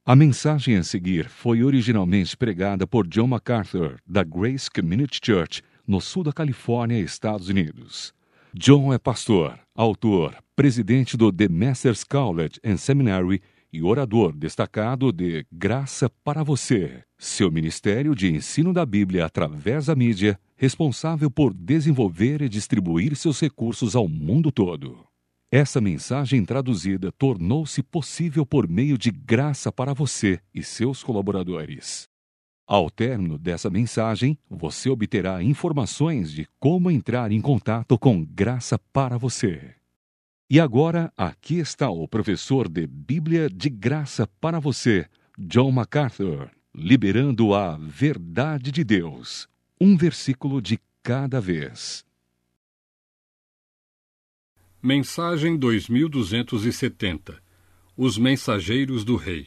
A mensagem a seguir foi originalmente pregada por John MacArthur, da Grace Community Church, no sul da Califórnia, Estados Unidos. John é pastor, autor, presidente do The Masters College and Seminary e orador destacado de Graça para Você, seu ministério de ensino da Bíblia através da mídia, responsável por desenvolver e distribuir seus recursos ao mundo todo. Essa mensagem traduzida tornou-se possível por meio de Graça para Você e seus colaboradores. Ao término dessa mensagem, você obterá informações de como entrar em contato com Graça para Você. E agora, aqui está o professor de Bíblia de Graça para Você, John MacArthur, liberando a verdade de Deus, um versículo de cada vez. Mensagem 2270. Os Mensageiros do Rei.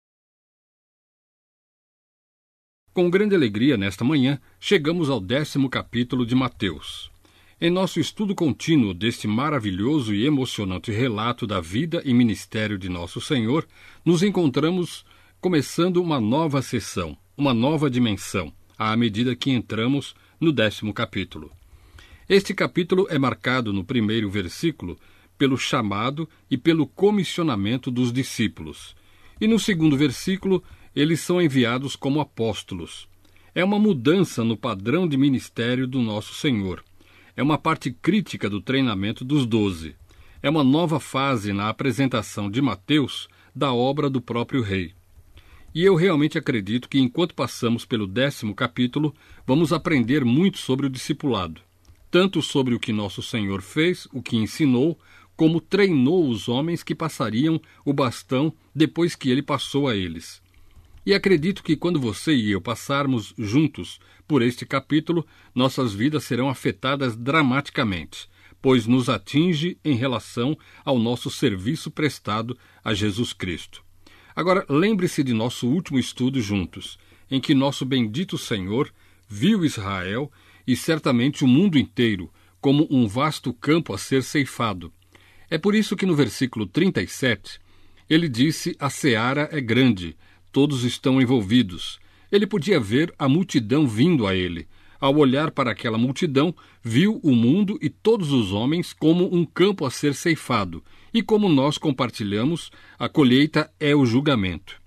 Com grande alegria, nesta manhã, chegamos ao 10º capítulo de Mateus. Em nosso estudo contínuo deste maravilhoso e emocionante relato da vida e ministério de Nosso Senhor, nos encontramos começando uma nova sessão, uma nova dimensão, à medida que entramos no 10º capítulo. Este capítulo é marcado no primeiro versículo pelo chamado e pelo comissionamento dos discípulos. E no segundo versículo, eles são enviados como apóstolos. É uma mudança no padrão de ministério do Nosso Senhor. É uma parte crítica do treinamento dos 12. É uma nova fase na apresentação de Mateus da obra do próprio rei. E eu realmente acredito que enquanto passamos pelo 10º capítulo, vamos aprender muito sobre o discipulado. Tanto sobre o que Nosso Senhor fez, o que ensinou, como treinou os homens que passariam o bastão depois que ele passou a eles. E acredito que quando você e eu passarmos juntos por este capítulo, nossas vidas serão afetadas dramaticamente, pois nos atinge em relação ao nosso serviço prestado a Jesus Cristo. Agora, lembre-se de nosso último estudo juntos, em que nosso bendito Senhor viu Israel e certamente o mundo inteiro como um vasto campo a ser ceifado. É por isso que no versículo 37, ele disse: a seara é grande, todos estão envolvidos. Ele podia ver a multidão vindo a ele. Ao olhar para aquela multidão, viu o mundo e todos os homens como um campo a ser ceifado. E como nós compartilhamos, a colheita é o julgamento.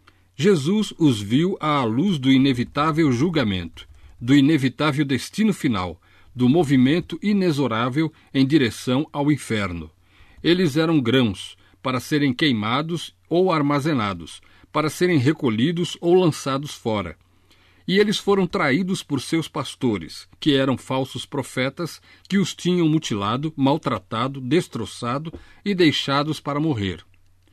Jesus os viu à luz do inevitável julgamento, do inevitável destino final, do movimento inexorável em direção ao inferno. Eles eram grãos para serem queimados ou armazenados, para serem recolhidos ou lançados fora. E eles foram traídos por seus pastores, que eram falsos profetas, que os tinham mutilado, maltratado, destroçado e deixados para morrer.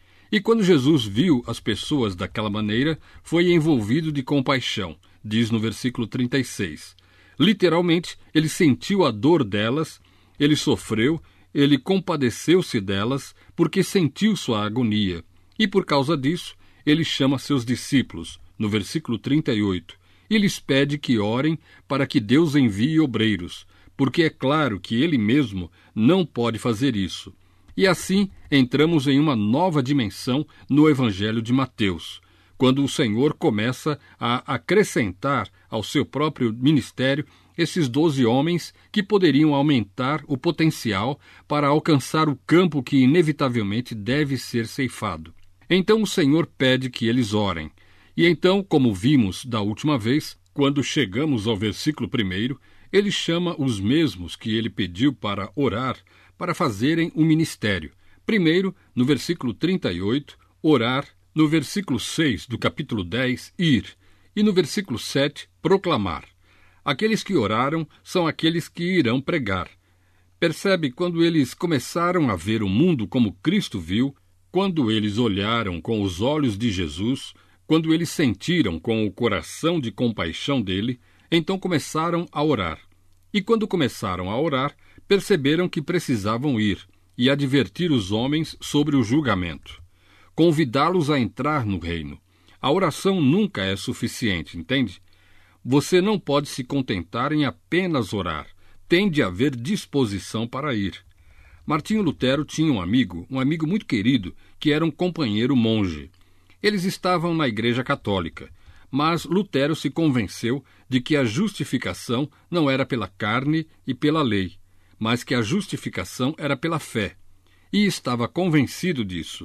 E quando Jesus viu as pessoas daquela maneira, foi envolvido de compaixão, diz no versículo 36. Literalmente, ele sentiu a dor delas, ele sofreu, ele compadeceu-se delas, porque sentiu sua agonia. E por causa disso, ele chama seus discípulos, no versículo 38, e lhes pede que orem para que Deus envie obreiros, porque é claro que ele mesmo não pode fazer isso. E assim entramos em uma nova dimensão no Evangelho de Mateus, quando o Senhor começa a acrescentar ao seu próprio ministério esses 12 homens que poderiam aumentar o potencial para alcançar o campo que inevitavelmente deve ser ceifado. Então o Senhor pede que eles orem. E então, como vimos da última vez, quando chegamos ao versículo 1, ele chama os mesmos que ele pediu para orar, para fazerem o ministério. Primeiro, no versículo 38, orar. No versículo 6 do capítulo 10, ir. E no versículo 7, proclamar. Aqueles que oraram são aqueles que irão pregar. Percebe, quando eles começaram a ver o mundo como Cristo viu, quando eles olharam com os olhos de Jesus, quando eles sentiram com o coração de compaixão dele, então começaram a orar. E quando começaram a orar, perceberam que precisavam ir e advertir os homens sobre o julgamento. Convidá-los a entrar no reino. A oração nunca é suficiente, entende? Você não pode se contentar em apenas orar. Tem de haver disposição para ir. Martinho Lutero tinha um amigo muito querido, que era um companheiro monge. Eles estavam na Igreja Católica, mas Lutero se convenceu de que a justificação não era pela carne e pela lei, mas que a justificação era pela fé. E estava convencido disso,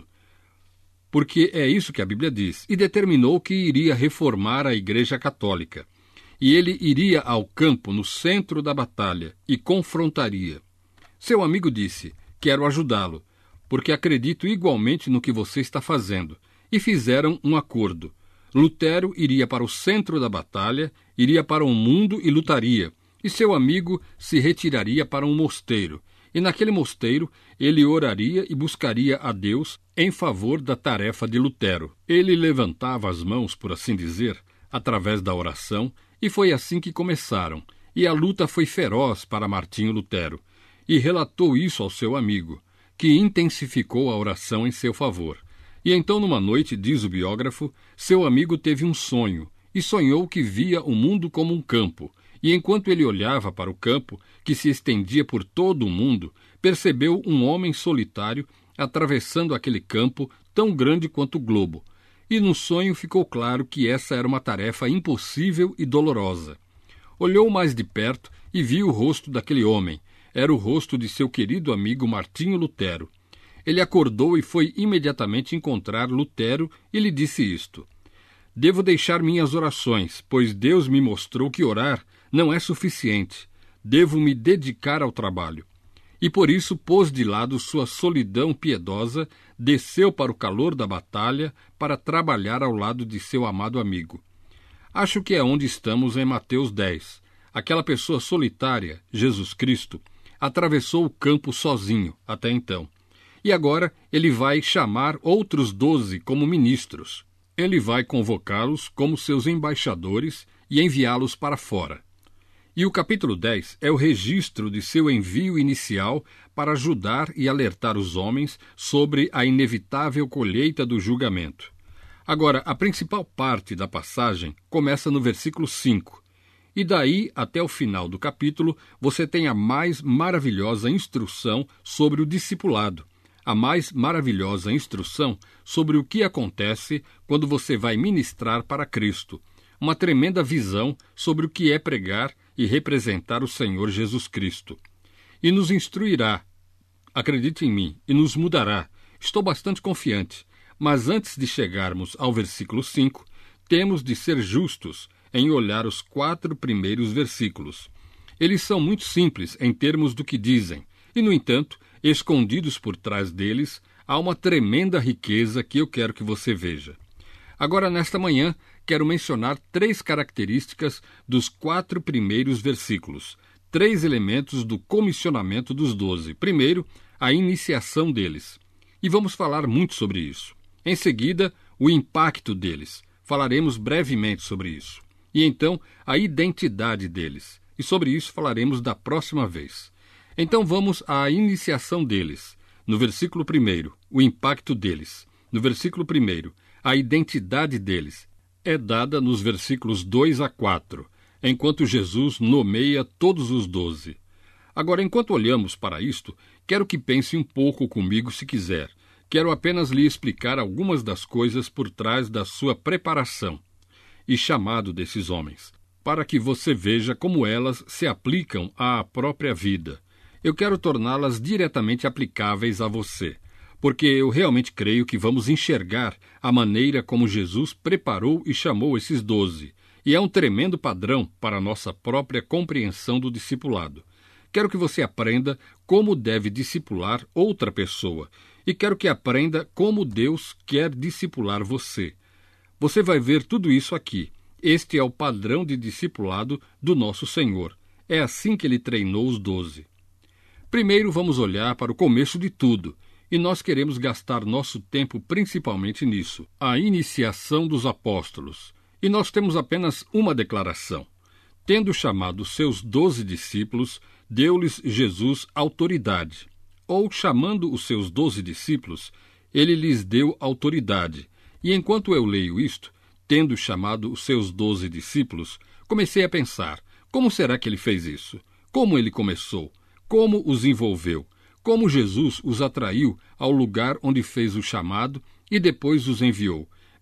porque é isso que a Bíblia diz, e determinou que iria reformar a Igreja Católica. E ele iria ao campo, no centro da batalha, e confrontaria. Seu amigo disse: quero ajudá-lo, porque acredito igualmente no que você está fazendo. E fizeram um acordo. Lutero iria para o centro da batalha, iria para o mundo e lutaria, e seu amigo se retiraria para um mosteiro. E naquele mosteiro ele oraria e buscaria a Deus em favor da tarefa de Lutero. Ele levantava as mãos, por assim dizer, através da oração, e foi assim que começaram. E a luta foi feroz para Martinho Lutero. E relatou isso ao seu amigo, que intensificou a oração em seu favor. E então, numa noite, diz o biógrafo, seu amigo teve um sonho, e sonhou que via o mundo como um campo. E enquanto ele olhava para o campo, que se estendia por todo o mundo, percebeu um homem solitário atravessando aquele campo tão grande quanto o globo. E no sonho ficou claro que essa era uma tarefa impossível e dolorosa. Olhou mais de perto e viu o rosto daquele homem. Era o rosto de seu querido amigo Martinho Lutero. Ele acordou e foi imediatamente encontrar Lutero e lhe disse isto: devo deixar minhas orações, pois Deus me mostrou que orar não é suficiente. Devo me dedicar ao trabalho. E por isso pôs de lado sua solidão piedosa, desceu para o calor da batalha para trabalhar ao lado de seu amado amigo. Acho que é onde estamos em Mateus 10. Aquela pessoa solitária, Jesus Cristo, atravessou o campo sozinho até então. E agora ele vai chamar outros 12 como ministros. Ele vai convocá-los como seus embaixadores e enviá-los para fora. E o capítulo 10 é o registro de seu envio inicial para ajudar e alertar os homens sobre a inevitável colheita do julgamento. Agora, a principal parte da passagem começa no versículo 5. E daí até o final do capítulo você tem a mais maravilhosa instrução sobre o discipulado. A mais maravilhosa instrução sobre o que acontece quando você vai ministrar para Cristo. Uma tremenda visão sobre o que é pregar e representar o Senhor Jesus Cristo. E nos instruirá, acredite em mim, e nos mudará. Estou bastante confiante. Mas antes de chegarmos ao versículo 5, temos de ser justos em olhar os 4 primeiros versículos. Eles são muito simples em termos do que dizem, e, no entanto, escondidos por trás deles, há uma tremenda riqueza que eu quero que você veja. Agora, nesta manhã, quero mencionar 3 características dos 4 primeiros versículos, 3 elementos do comissionamento dos 12. Primeiro, a iniciação deles. E vamos falar muito sobre isso. Em seguida, o impacto deles. Falaremos brevemente sobre isso. E então, a identidade deles. E sobre isso falaremos da próxima vez. Então vamos à iniciação deles. No versículo 1, o impacto deles. No versículo 1, a identidade deles é dada nos versículos 2 a 4, enquanto Jesus nomeia todos os 12. Agora, enquanto olhamos para isto, quero que pense um pouco comigo se quiser. Quero apenas lhe explicar algumas das coisas por trás da sua preparação e chamado desses homens, para que você veja como elas se aplicam à própria vida. Eu quero torná-las diretamente aplicáveis a você, porque eu realmente creio que vamos enxergar a maneira como Jesus preparou e chamou esses 12, e é um tremendo padrão para a nossa própria compreensão do discipulado. Quero que você aprenda como deve discipular outra pessoa, e quero que aprenda como Deus quer discipular você. Você vai ver tudo isso aqui. Este é o padrão de discipulado do nosso Senhor. É assim que ele treinou os 12. Primeiro vamos olhar para o começo de tudo, e nós queremos gastar nosso tempo principalmente nisso, a iniciação dos apóstolos. E nós temos apenas uma declaração. Tendo chamado seus 12 discípulos, deu-lhes Jesus autoridade. Ou, chamando os seus 12 discípulos, ele lhes deu autoridade. E enquanto eu leio isto, tendo chamado os seus 12 discípulos, comecei a pensar, como será que ele fez isso? Como ele começou? Como os envolveu? Como Jesus os atraiu ao lugar onde fez o chamado e depois os enviou?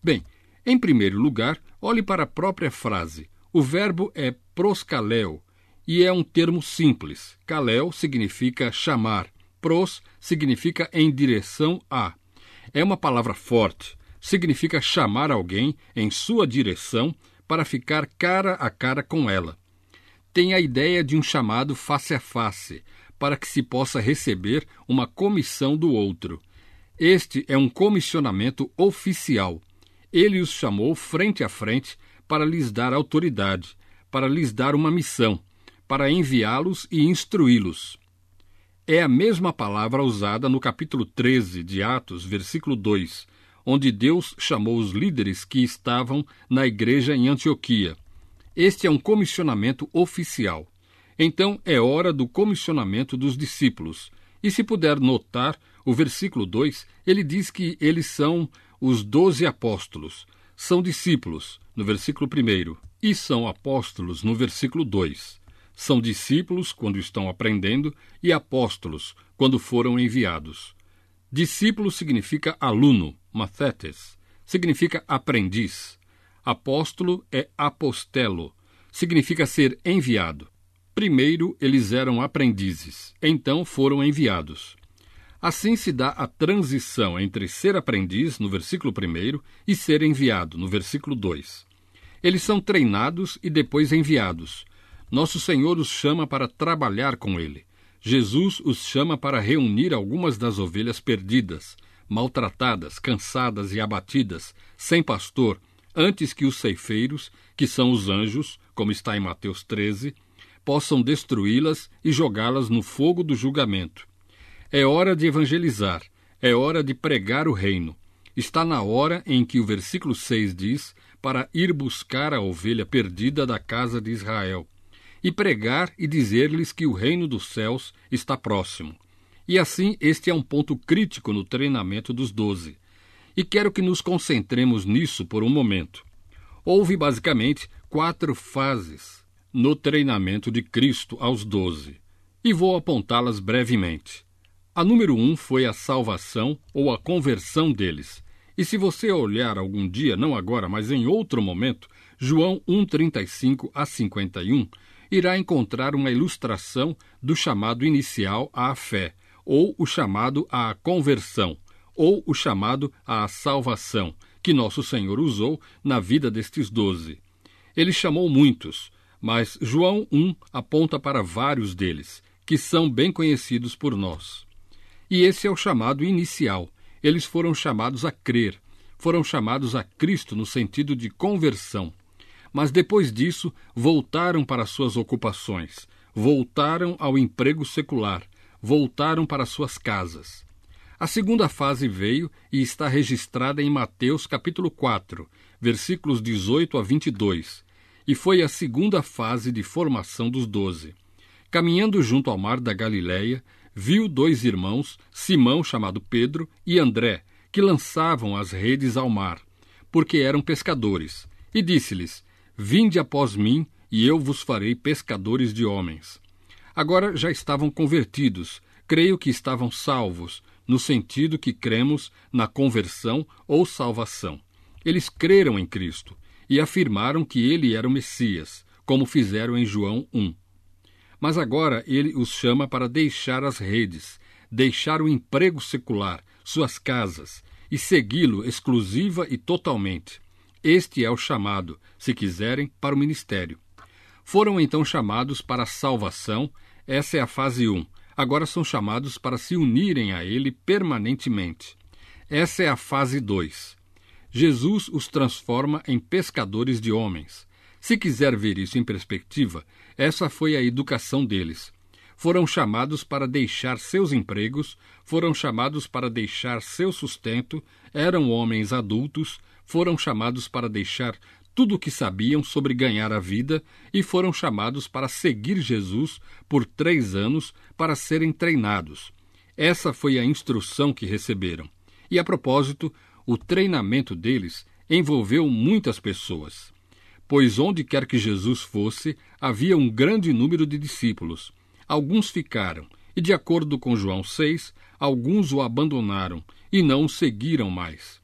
Bem, em primeiro lugar, olhe para a própria frase. O verbo é proskaleo e é um termo simples. Kaleo significa chamar, pros significa em direção a. É uma palavra forte, significa chamar alguém em sua direção para ficar cara a cara com ela. Tem a ideia de um chamado face a face, para que se possa receber uma comissão do outro. Este é um comissionamento oficial. Ele os chamou frente a frente para lhes dar autoridade, para lhes dar uma missão, para enviá-los e instruí-los. É a mesma palavra usada no capítulo 13 de Atos, versículo 2, onde Deus chamou os líderes que estavam na igreja em Antioquia. Este é um comissionamento oficial. Então é hora do comissionamento dos discípulos. E se puder notar, o versículo 2, ele diz que eles são os 12 apóstolos. São discípulos, no versículo 1, e são apóstolos, no versículo 2. São discípulos quando estão aprendendo e apóstolos quando foram enviados. Discípulo significa aluno, mathetes, significa aprendiz. Apóstolo é apostelo, significa ser enviado. Primeiro eles eram aprendizes, então foram enviados. Assim se dá a transição entre ser aprendiz, no versículo 1, e ser enviado, no versículo 2. Eles são treinados e depois enviados. Nosso Senhor os chama para trabalhar com Ele. Jesus os chama para reunir algumas das ovelhas perdidas, maltratadas, cansadas e abatidas, sem pastor, antes que os ceifeiros, que são os anjos, como está em Mateus 13, possam destruí-las e jogá-las no fogo do julgamento. É hora de evangelizar, é hora de pregar o reino. Está na hora em que o versículo 6 diz para ir buscar a ovelha perdida da casa de Israel, e pregar e dizer-lhes que o reino dos céus está próximo. E assim, este é um ponto crítico no treinamento dos 12. E quero que nos concentremos nisso por um momento. Houve basicamente 4 fases no treinamento de Cristo aos 12, e vou apontá-las brevemente. A número 1 foi a salvação ou a conversão deles. E se você olhar algum dia, não agora, mas em outro momento, João 1:35 a 51, irá encontrar uma ilustração do chamado inicial à fé, ou o chamado à conversão, ou o chamado à salvação, que nosso Senhor usou na vida destes 12. Ele chamou muitos, mas João 1 aponta para vários deles, que são bem conhecidos por nós. E esse é o chamado inicial. Eles foram chamados a crer, foram chamados a Cristo no sentido de conversão. Mas depois disso, voltaram para suas ocupações, voltaram ao emprego secular, voltaram para suas casas. A segunda fase veio e está registrada em Mateus capítulo 4, versículos 18 a 22, e foi a segunda fase de formação dos 12. Caminhando junto ao mar da Galileia, viu 2 irmãos, Simão, chamado Pedro, e André, que lançavam as redes ao mar, porque eram pescadores, e disse-lhes: Vinde após mim, e eu vos farei pescadores de homens. Agora já estavam convertidos, creio que estavam salvos, no sentido que cremos na conversão ou salvação. Eles creram em Cristo e afirmaram que ele era o Messias, como fizeram em João 1. Mas agora ele os chama para deixar as redes, deixar o emprego secular, suas casas, e segui-lo exclusiva e totalmente. Este é o chamado, se quiserem, para o ministério. Foram então chamados para a salvação, essa é a fase 1. Agora são chamados para se unirem a ele permanentemente. Essa é a fase 2. Jesus os transforma em pescadores de homens. Se quiser ver isso em perspectiva, essa foi a educação deles. Foram chamados para deixar seus empregos, foram chamados para deixar seu sustento, eram homens adultos, foram chamados para deixar tudo o que sabiam sobre ganhar a vida e foram chamados para seguir Jesus por 3 anos para serem treinados. Essa foi a instrução que receberam. E, a propósito, o treinamento deles envolveu muitas pessoas. Pois onde quer que Jesus fosse, havia um grande número de discípulos. Alguns ficaram, e de acordo com João 6, alguns o abandonaram e não o seguiram mais.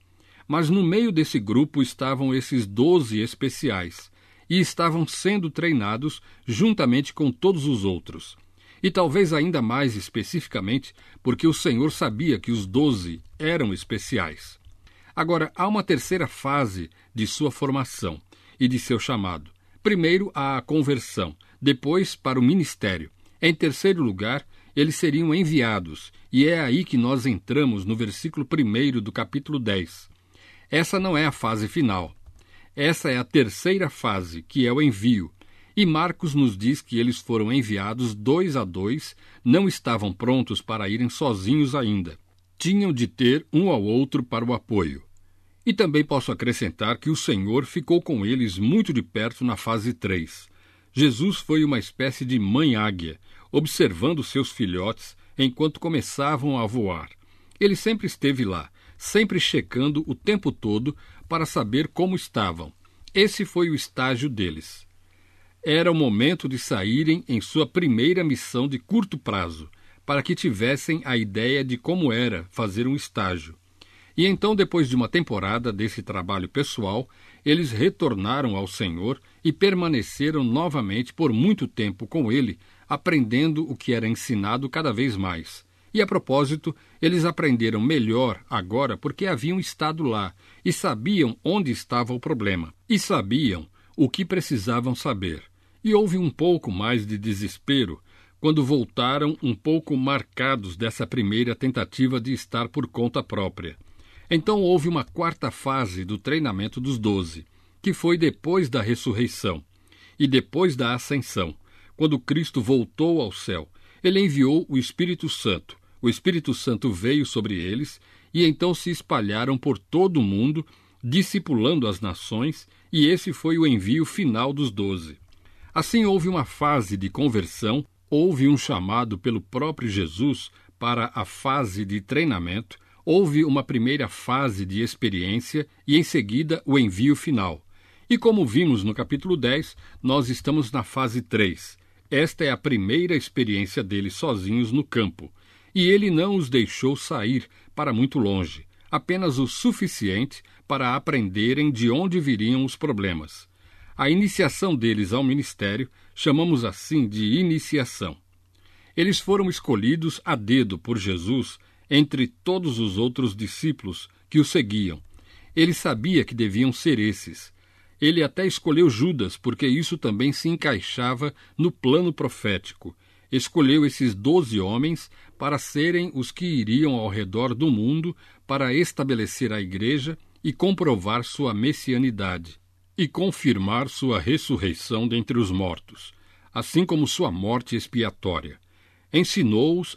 Mas no meio desse grupo estavam esses 12 especiais, e estavam sendo treinados juntamente com todos os outros. E talvez ainda mais especificamente, porque o Senhor sabia que os 12 eram especiais. Agora, há uma terceira fase de sua formação e de seu chamado. Primeiro, a conversão, depois para o ministério. Em terceiro lugar, eles seriam enviados, e é aí que nós entramos no versículo 1 do capítulo 10. Essa não é a fase final. Essa é a terceira fase, que é o envio. E Marcos nos diz que eles foram enviados 2 a 2, não estavam prontos para irem sozinhos ainda. Tinham de ter um ao outro para o apoio. E também posso acrescentar que o Senhor ficou com eles muito de perto na fase 3. Jesus foi uma espécie de mãe-águia, observando seus filhotes enquanto começavam a voar. Ele sempre esteve lá, sempre checando o tempo todo para saber como estavam. Esse foi o estágio deles. Era o momento de saírem em sua primeira missão de curto prazo, para que tivessem a ideia de como era fazer um estágio. E então, depois de uma temporada desse trabalho pessoal, eles retornaram ao Senhor e permaneceram novamente por muito tempo com Ele, aprendendo o que era ensinado cada vez mais. E, a propósito, eles aprenderam melhor agora porque haviam estado lá e sabiam onde estava o problema. E sabiam o que precisavam saber. E houve um pouco mais de desespero quando voltaram um pouco marcados dessa primeira tentativa de estar por conta própria. Então houve uma quarta fase do treinamento dos 12, que foi depois da ressurreição e depois da ascensão. Quando Cristo voltou ao céu, ele enviou o Espírito Santo. O Espírito Santo veio sobre eles e então se espalharam por todo o mundo, discipulando as nações, e esse foi o envio final dos 12. Assim houve uma fase de conversão, houve um chamado pelo próprio Jesus para a fase de treinamento, houve uma primeira fase de experiência e, em seguida, o envio final. E como vimos no capítulo 10, nós estamos na fase 3. Esta é a primeira experiência deles sozinhos no campo. E ele não os deixou sair para muito longe, apenas o suficiente para aprenderem de onde viriam os problemas. A iniciação deles ao ministério chamamos assim de iniciação. Eles foram escolhidos a dedo por Jesus entre todos os outros discípulos que o seguiam. Ele sabia que deviam ser esses. Ele até escolheu Judas, porque isso também se encaixava no plano profético. Escolheu esses 12 homens para serem os que iriam ao redor do mundo para estabelecer a igreja e comprovar sua messianidade, e confirmar sua ressurreição dentre os mortos, assim como sua morte expiatória. Ensinou-os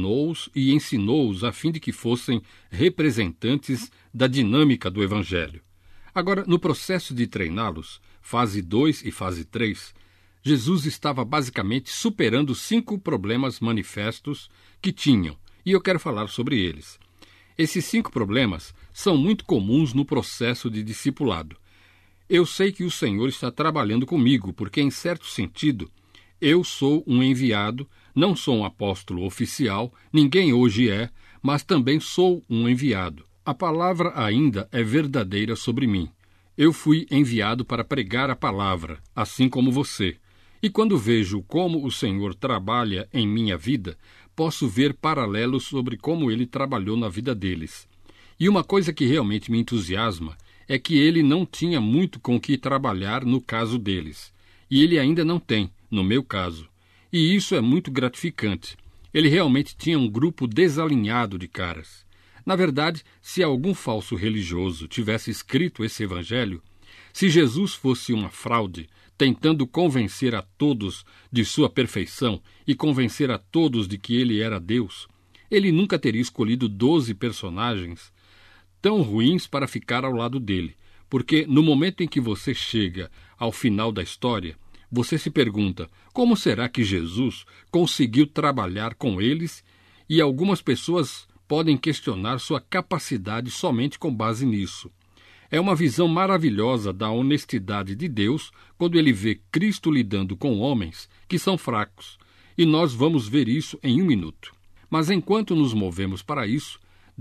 e ensinou-os a fim de que fossem representantes da dinâmica do Evangelho. Agora, no processo de treiná-los, fase 2 e fase 3, Jesus estava basicamente superando 5 problemas manifestos que tinham, e eu quero falar sobre eles. Esses 5 problemas são muito comuns no processo de discipulado. Eu sei que o Senhor está trabalhando comigo, porque, em certo sentido, eu sou um enviado, não sou um apóstolo oficial, ninguém hoje é, mas também sou um enviado. A palavra ainda é verdadeira sobre mim. Eu fui enviado para pregar a palavra, assim como você. E quando vejo como o Senhor trabalha em minha vida, posso ver paralelos sobre como ele trabalhou na vida deles. E uma coisa que realmente me entusiasma é que ele não tinha muito com o que trabalhar no caso deles. E ele ainda não tem, no meu caso. E isso é muito gratificante. Ele realmente tinha um grupo desalinhado de caras. Na verdade, se algum falso religioso tivesse escrito esse evangelho, se Jesus fosse uma fraude, tentando convencer a todos de sua perfeição e convencer a todos de que ele era Deus, ele nunca teria escolhido 12 personagens tão ruins para ficar ao lado dele, porque no momento em que você chega ao final da história, você se pergunta, como será que Jesus conseguiu trabalhar com eles? E algumas pessoas podem questionar sua capacidade somente com base nisso. É uma visão maravilhosa da honestidade de Deus quando ele vê Cristo lidando com homens que são fracos. E nós vamos ver isso em um minuto. Mas enquanto nos movemos para isso,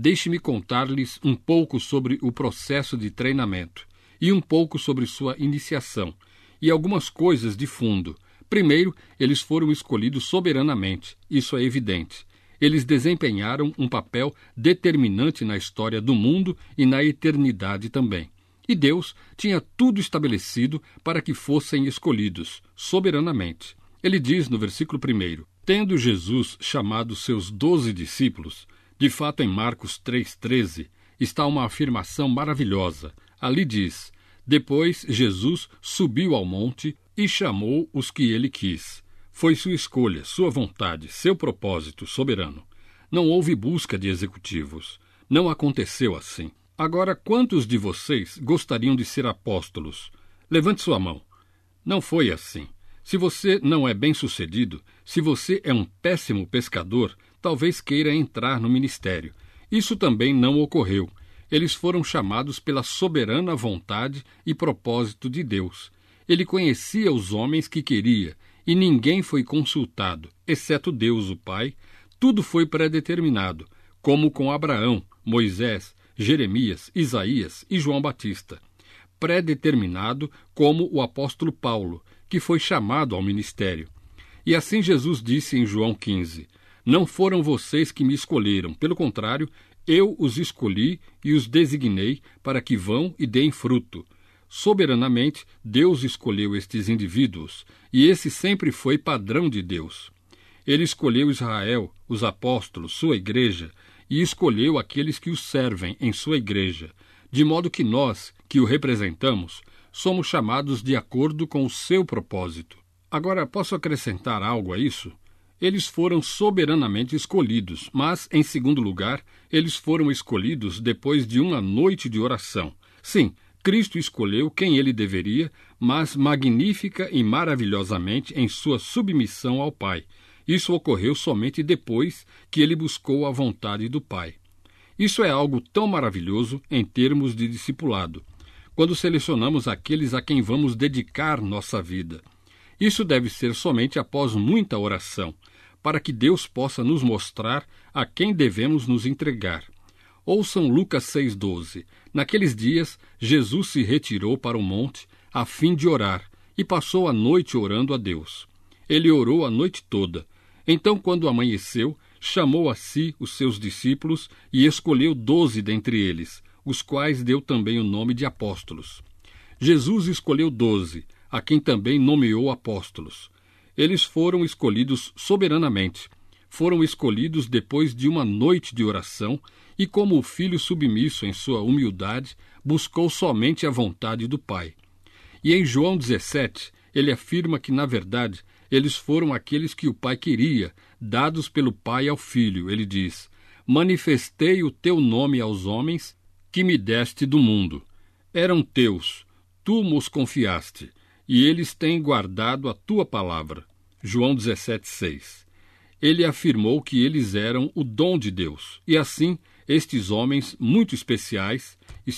deixe-me contar-lhes um pouco sobre o processo de treinamento e um pouco sobre sua iniciação e algumas coisas de fundo. Primeiro, eles foram escolhidos soberanamente, isso é evidente. Eles desempenharam um papel determinante na história do mundo e na eternidade também. E Deus tinha tudo estabelecido para que fossem escolhidos, soberanamente. Ele diz no versículo 1, tendo Jesus chamado seus 12 discípulos, de fato em Marcos 3,13, está uma afirmação maravilhosa. Ali diz, depois Jesus subiu ao monte e chamou os que ele quis. Foi sua escolha, sua vontade, seu propósito soberano. Não houve busca de executivos. Não aconteceu assim. Agora, quantos de vocês gostariam de ser apóstolos? Levante sua mão. Não foi assim. Se você não é bem-sucedido, se você é um péssimo pescador, talvez queira entrar no ministério. Isso também não ocorreu. Eles foram chamados pela soberana vontade e propósito de Deus. Ele conhecia os homens que queria, e ninguém foi consultado, exceto Deus, o Pai. Tudo foi predeterminado, como com Abraão, Moisés, Jeremias, Isaías e João Batista. Predeterminado como o apóstolo Paulo, que foi chamado ao ministério. E assim Jesus disse em João 15, não foram vocês que me escolheram, pelo contrário, eu os escolhi e os designei para que vão e deem fruto. Soberanamente, Deus escolheu estes indivíduos, e esse sempre foi padrão de Deus. Ele escolheu Israel, os apóstolos, sua igreja, e escolheu aqueles que o servem em sua igreja, de modo que nós, que o representamos, somos chamados de acordo com o seu propósito. Agora, posso acrescentar algo a isso? Eles foram soberanamente escolhidos, mas, em segundo lugar, eles foram escolhidos depois de uma noite de oração. Sim, Cristo escolheu quem ele deveria, mas magnífica e maravilhosamente em sua submissão ao Pai. Isso ocorreu somente depois que ele buscou a vontade do Pai. Isso é algo tão maravilhoso em termos de discipulado, quando selecionamos aqueles a quem vamos dedicar nossa vida. Isso deve ser somente após muita oração, para que Deus possa nos mostrar a quem devemos nos entregar. Ouçam Lucas 6,12. Naqueles dias, Jesus se retirou para o monte a fim de orar e passou a noite orando a Deus. Ele orou a noite toda. Então, quando amanheceu, chamou a si os seus discípulos e escolheu 12 dentre eles, os quais deu também o nome de apóstolos. Jesus escolheu 12, a quem também nomeou apóstolos. Eles foram escolhidos soberanamente. Foram escolhidos depois de uma noite de oração e como o filho submisso em sua humildade, buscou somente a vontade do Pai. E em João 17, ele afirma que, na verdade, eles foram aqueles que o Pai queria, dados pelo Pai ao Filho. Ele diz, manifestei o teu nome aos homens que me deste do mundo. Eram teus, tu mos confiaste, e eles têm guardado a tua palavra. João 17,6. Ele afirmou que eles eram o dom de Deus, e assim, estes homens muito especiais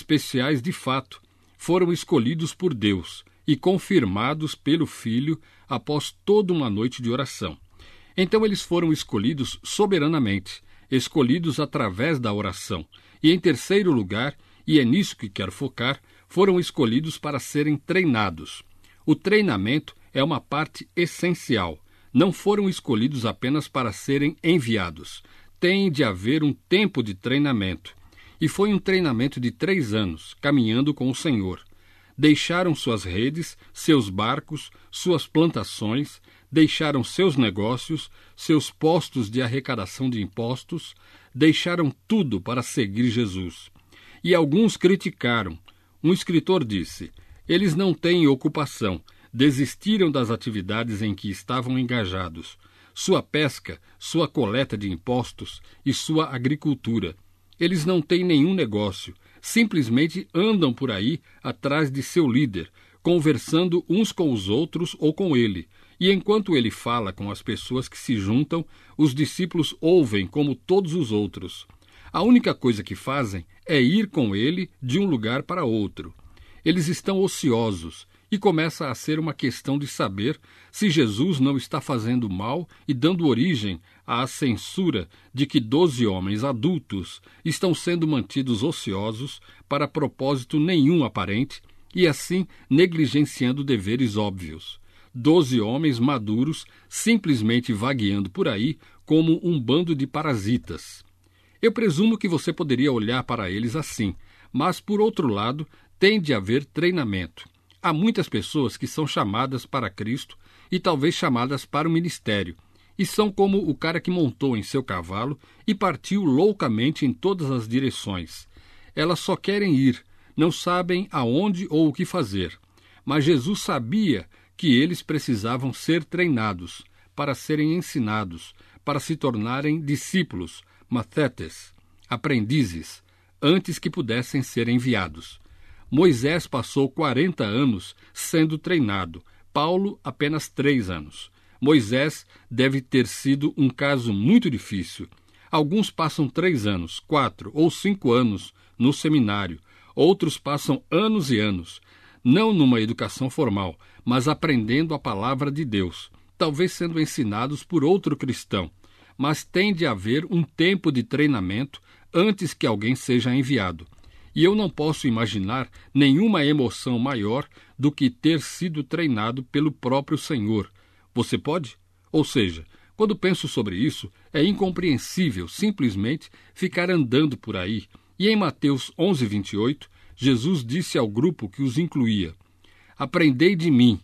de fato, foram escolhidos por Deus e confirmados pelo Filho após toda uma noite de oração. Então eles foram escolhidos soberanamente, escolhidos através da oração. E em terceiro lugar, e é nisso que quero focar, foram escolhidos para serem treinados. O treinamento é uma parte essencial. Não foram escolhidos apenas para serem enviados. Tem de haver um tempo de treinamento. E foi um treinamento de 3 anos, caminhando com o Senhor. Deixaram suas redes, seus barcos, suas plantações, deixaram seus negócios, seus postos de arrecadação de impostos, deixaram tudo para seguir Jesus. E alguns criticaram. Um escritor disse, eles não têm ocupação, desistiram das atividades em que estavam engajados, sua pesca, sua coleta de impostos e sua agricultura. Eles não têm nenhum negócio, simplesmente andam por aí atrás de seu líder, conversando uns com os outros ou com ele. E enquanto ele fala com as pessoas que se juntam, os discípulos ouvem como todos os outros. A única coisa que fazem é ir com ele de um lugar para outro. Eles estão ociosos e começa a ser uma questão de saber se Jesus não está fazendo mal e dando origem à censura de que 12 homens adultos estão sendo mantidos ociosos para propósito nenhum aparente e assim negligenciando deveres óbvios. 12 homens maduros simplesmente vagueando por aí como um bando de parasitas. Eu presumo que você poderia olhar para eles assim, mas, por outro lado, tem de haver treinamento. Há muitas pessoas que são chamadas para Cristo e talvez chamadas para o ministério, e são como o cara que montou em seu cavalo e partiu loucamente em todas as direções. Elas só querem ir, não sabem aonde ou o que fazer. Mas Jesus sabia que eles precisavam ser treinados, para serem ensinados, para se tornarem discípulos, mathetes, aprendizes, antes que pudessem ser enviados. Moisés passou 40 anos sendo treinado, Paulo apenas 3 anos. Moisés deve ter sido um caso muito difícil. Alguns passam 3 anos, 4 ou 5 anos no seminário, outros passam anos e anos, não numa educação formal, mas aprendendo a palavra de Deus, talvez sendo ensinados por outro cristão. Mas tem de haver um tempo de treinamento antes que alguém seja enviado. E eu não posso imaginar nenhuma emoção maior do que ter sido treinado pelo próprio Senhor. Você pode? Ou seja, quando penso sobre isso, é incompreensível simplesmente ficar andando por aí. E em Mateus 11:28, Jesus disse ao grupo que os incluía: "Aprendei de mim."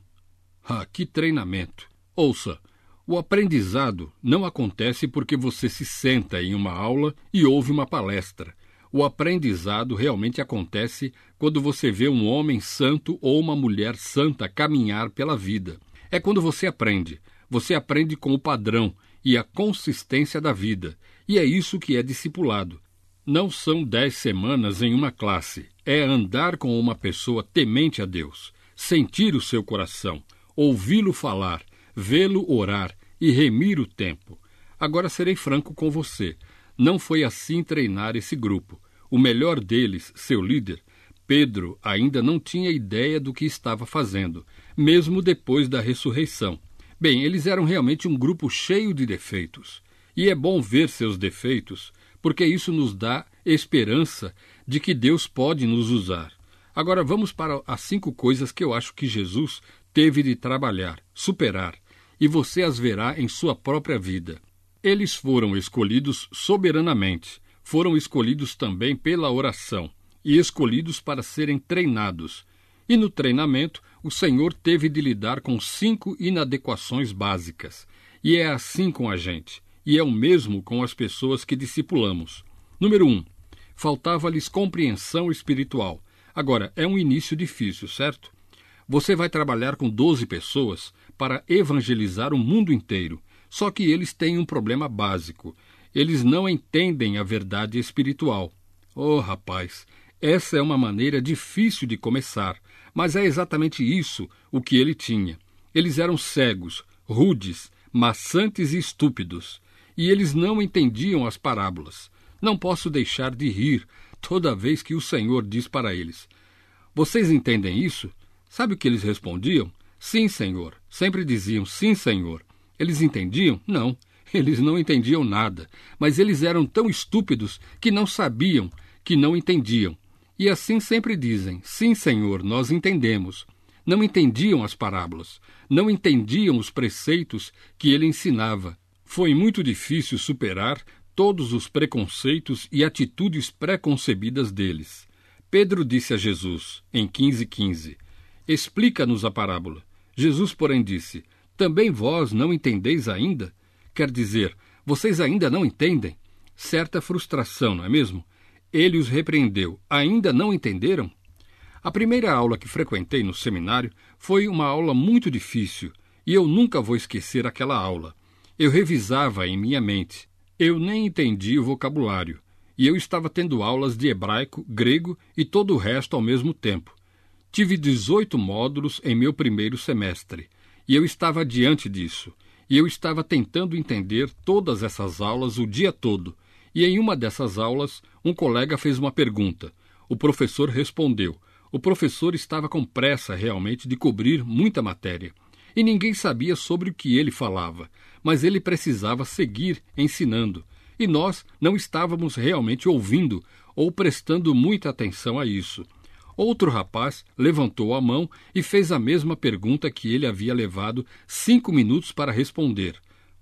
Que treinamento! Ouça, o aprendizado não acontece porque você se senta em uma aula e ouve uma palestra. O aprendizado realmente acontece quando você vê um homem santo ou uma mulher santa caminhar pela vida. É quando você aprende. Você aprende com o padrão e a consistência da vida. E é isso que é discipulado. Não são 10 semanas em uma classe. É andar com uma pessoa temente a Deus, sentir o seu coração, ouvi-lo falar, vê-lo orar e remir o tempo. Agora serei franco com você. Não foi assim treinar esse grupo. O melhor deles, seu líder, Pedro, ainda não tinha ideia do que estava fazendo, mesmo depois da ressurreição. Bem, eles eram realmente um grupo cheio de defeitos. E é bom ver seus defeitos, porque isso nos dá esperança de que Deus pode nos usar. Agora vamos para as 5 coisas que eu acho que Jesus teve de trabalhar, superar, e você as verá em sua própria vida. Eles foram escolhidos soberanamente, foram escolhidos também pela oração, e escolhidos para serem treinados. E no treinamento, o Senhor teve de lidar com 5 inadequações básicas. E é assim com a gente, e é o mesmo com as pessoas que discipulamos. Número 1. Faltava-lhes compreensão espiritual. Agora, é um início difícil, certo? Você vai trabalhar com 12 pessoas para evangelizar o mundo inteiro. Só que eles têm um problema básico. Eles não entendem a verdade espiritual. Rapaz, essa é uma maneira difícil de começar, mas é exatamente isso o que ele tinha. Eles eram cegos, rudes, maçantes e estúpidos, e eles não entendiam as parábolas. Não posso deixar de rir toda vez que o Senhor diz para eles: "Vocês entendem isso?" Sabe o que eles respondiam? "Sim, Senhor." Sempre diziam: "Sim, Senhor." Eles entendiam? Não, eles não entendiam nada, mas eles eram tão estúpidos que não sabiam que não entendiam. E assim sempre dizem: "Sim, Senhor, nós entendemos." Não entendiam as parábolas, não entendiam os preceitos que ele ensinava. Foi muito difícil superar todos os preconceitos e atitudes preconcebidas deles. Pedro disse a Jesus, em 15:15, "Explica-nos a parábola." Jesus, porém, disse: "Também vós não entendeis ainda?" Quer dizer, vocês ainda não entendem? Certa frustração, não é mesmo? Ele os repreendeu. Ainda não entenderam? A primeira aula que frequentei no seminário foi uma aula muito difícil, e eu nunca vou esquecer aquela aula. Eu revisava em minha mente. Eu nem entendi o vocabulário, e eu estava tendo aulas de hebraico, grego e todo o resto ao mesmo tempo. Tive 18 módulos em meu primeiro semestre, e eu estava diante disso, e eu estava tentando entender todas essas aulas o dia todo, e em uma dessas aulas, um colega fez uma pergunta. O professor respondeu: O professor estava com pressa realmente de cobrir muita matéria. E ninguém sabia sobre o que ele falava, mas ele precisava seguir ensinando. E nós não estávamos realmente ouvindo ou prestando muita atenção a isso. Outro rapaz levantou a mão e fez a mesma pergunta que ele havia levado 5 minutos para responder.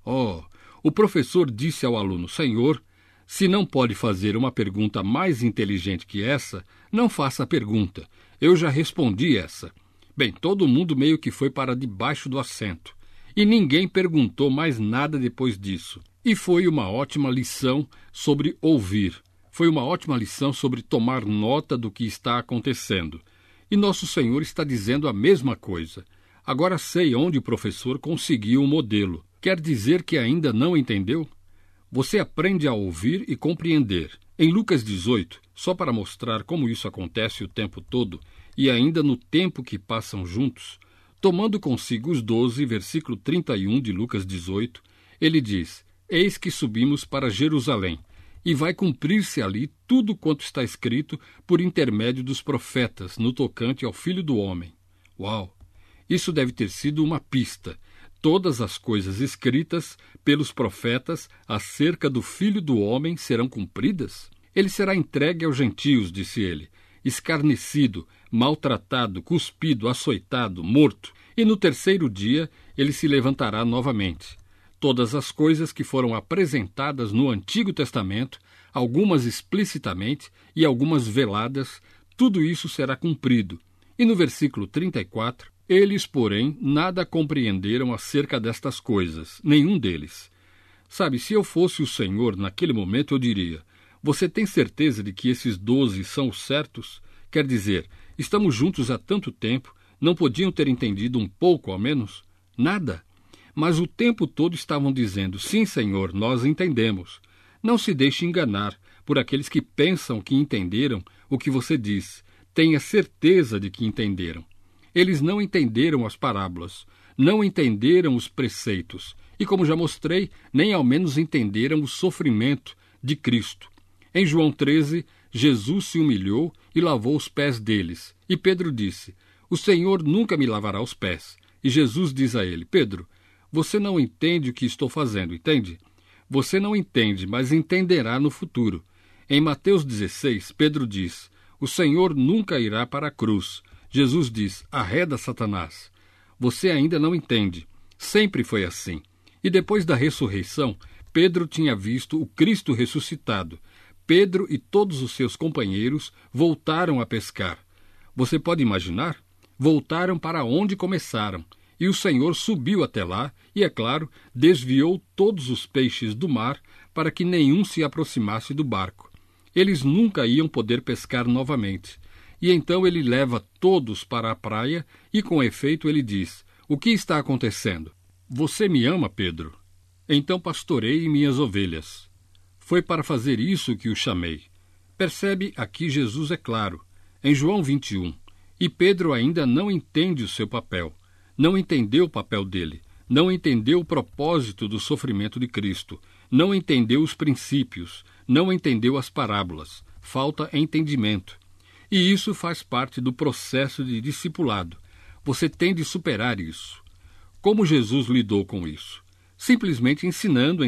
O professor disse ao aluno: Senhor, se não pode fazer uma pergunta mais inteligente que essa, não faça a pergunta. Eu já respondi essa. Bem, todo mundo meio que foi para debaixo do assento. E ninguém perguntou mais nada depois disso. E foi uma ótima lição sobre ouvir. Foi uma ótima lição sobre tomar nota do que está acontecendo. E nosso Senhor está dizendo a mesma coisa. Agora sei onde o professor conseguiu o modelo. Quer dizer que ainda não entendeu? Você aprende a ouvir e compreender. Em Lucas 18, só para mostrar como isso acontece o tempo todo, e ainda no tempo que passam juntos, tomando consigo os 12, versículo 31 de Lucas 18, ele diz: Eis que subimos para Jerusalém, e vai cumprir-se ali tudo quanto está escrito por intermédio dos profetas no tocante ao Filho do Homem. Uau! Isso deve ter sido uma pista. Todas as coisas escritas pelos profetas acerca do Filho do Homem serão cumpridas? Ele será entregue aos gentios, disse ele, escarnecido, maltratado, cuspido, açoitado, morto, e no terceiro dia ele se levantará novamente. Todas as coisas que foram apresentadas no Antigo Testamento, algumas explicitamente e algumas veladas, tudo isso será cumprido. E no versículo 34, eles, porém, nada compreenderam acerca destas coisas, nenhum deles. Sabe, se eu fosse o Senhor naquele momento, eu diria: você tem certeza de que esses 12 são os certos? Quer dizer, estamos juntos há tanto tempo, não podiam ter entendido um pouco ao menos? Nada. Mas o tempo todo estavam dizendo: sim, Senhor, nós entendemos. Não se deixe enganar por aqueles que pensam que entenderam o que você diz. Tenha certeza de que entenderam. Eles não entenderam as parábolas, não entenderam os preceitos e, como já mostrei, nem ao menos entenderam o sofrimento de Cristo. Em João 13, Jesus se humilhou e lavou os pés deles. E Pedro disse: o Senhor nunca me lavará os pés. E Jesus diz a ele: Pedro, você não entende o que estou fazendo, entende? Você não entende, mas entenderá no futuro. Em Mateus 16, Pedro diz: o Senhor nunca irá para a cruz. Jesus diz: arreda Satanás. Você ainda não entende. Sempre foi assim. E depois da ressurreição, Pedro tinha visto o Cristo ressuscitado. Pedro e todos os seus companheiros voltaram a pescar. Você pode imaginar? Voltaram para onde começaram. E o Senhor subiu até lá e, é claro, desviou todos os peixes do mar para que nenhum se aproximasse do barco. Eles nunca iam poder pescar novamente. E então ele leva todos para a praia e, com efeito, ele diz: o que está acontecendo? Você me ama, Pedro? Então pastoreie minhas ovelhas. Foi para fazer isso que o chamei. Percebe, aqui Jesus é claro. Em João 21, e Pedro ainda não entende o seu papel. Não entendeu o papel dele. Não entendeu o propósito do sofrimento de Cristo. Não entendeu os princípios. Não entendeu as parábolas. Falta entendimento. E isso faz parte do processo de discipulado. Você tem de superar isso. Como Jesus lidou com isso? Simplesmente ensinando.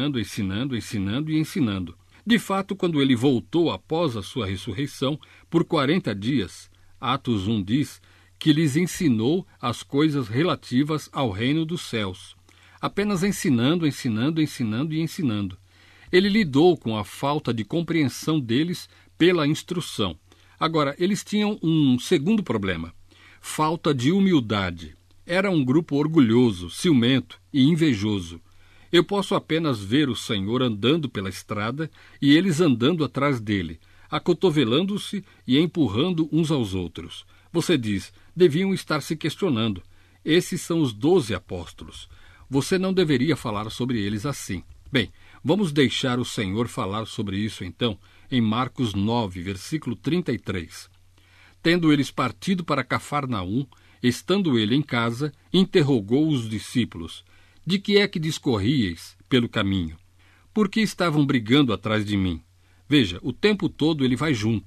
De fato, quando ele voltou após a sua ressurreição, por 40 dias, Atos 1 diz que lhes ensinou as coisas relativas ao reino dos céus. Apenas ensinando. Ele lidou com a falta de compreensão deles pela instrução. Agora, eles tinham um segundo problema: falta de humildade. Era um grupo orgulhoso, ciumento e invejoso. Eu posso apenas ver o Senhor andando pela estrada e eles andando atrás dele, acotovelando-se e empurrando uns aos outros. Você diz: deviam estar se questionando. Esses são os 12 apóstolos. Você não deveria falar sobre eles assim. Bem, vamos deixar o Senhor falar sobre isso então, em Marcos 9, versículo 33. Tendo eles partido para Cafarnaum, estando ele em casa, interrogou os discípulos: de que é que discorríeis pelo caminho? Por que estavam brigando atrás de mim? Veja, o tempo todo ele vai junto.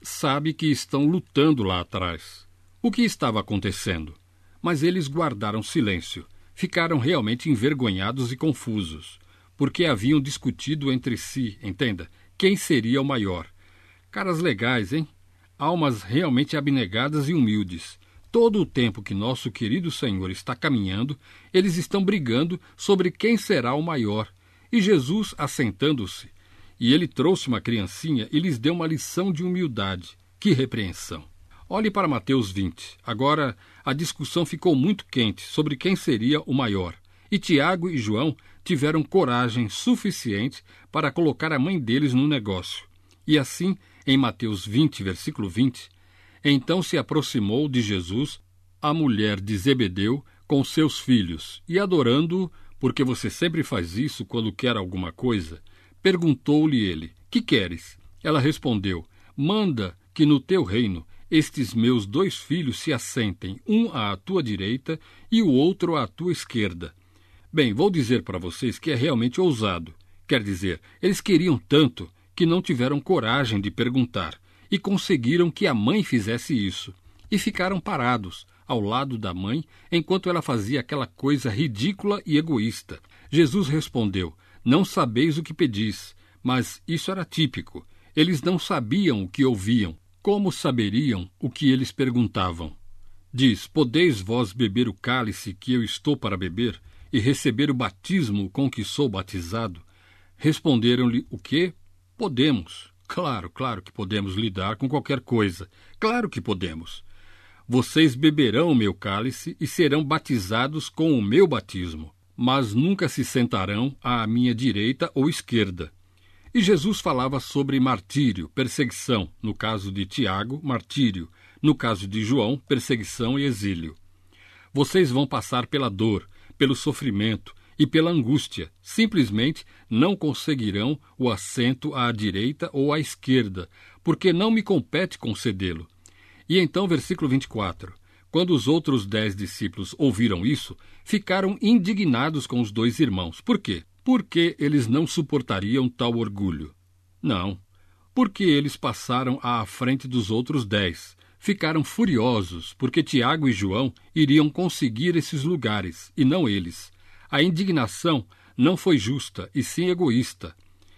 sabe que estão lutando lá atrás. O que estava acontecendo? Mas eles guardaram silêncio. Ficaram realmente envergonhados e confusos, porque haviam discutido entre si, entenda, quem seria o maior. Caras legais, hein? Almas realmente abnegadas e humildes. Todo o tempo que nosso querido Senhor está caminhando, eles estão brigando sobre quem será o maior. E Jesus, assentando-se, e ele trouxe uma criancinha e lhes deu uma lição de humildade. Que repreensão! Olhe para Mateus 20. Agora, a discussão ficou muito quente sobre quem seria o maior. E Tiago e João tiveram coragem suficiente para colocar a mãe deles no negócio. E assim, em Mateus 20, versículo 20, então se aproximou de Jesus a mulher de Zebedeu com seus filhos, e adorando-o, porque você sempre faz isso quando quer alguma coisa, perguntou-lhe ele, que queres? Ela respondeu, manda que no teu reino estes meus 2 filhos se assentem, um à tua direita e o outro à tua esquerda. Bem, vou dizer para vocês que é realmente ousado. Quer dizer, eles queriam tanto que não tiveram coragem de perguntar, e conseguiram que a mãe fizesse isso. E ficaram parados, ao lado da mãe, enquanto ela fazia aquela coisa ridícula e egoísta. Jesus respondeu, não sabeis o que pedis, mas isso era típico. Eles não sabiam o que ouviam. Como saberiam o que eles perguntavam? Diz, podeis vós beber o cálice que eu estou para beber e receber o batismo com que sou batizado? Responderam-lhe, o quê? Podemos. Claro que podemos lidar com qualquer coisa. Claro que podemos. Vocês beberão o meu cálice e serão batizados com o meu batismo, mas nunca se sentarão à minha direita ou esquerda. E Jesus falava sobre martírio, perseguição, no caso de Tiago, martírio, no caso de João, perseguição e exílio. Vocês vão passar pela dor, pelo sofrimento e pela angústia. Simplesmente não conseguirão o assento à direita ou à esquerda, porque não me compete concedê-lo. E então, versículo 24. Quando os outros 10 discípulos ouviram isso, ficaram indignados com os 2 irmãos. Por quê? Porque eles não suportariam tal orgulho. Não, porque eles passaram à frente dos outros 10. Ficaram furiosos, porque Tiago e João iriam conseguir esses lugares, e não eles. A indignação não foi justa, e sim egoísta.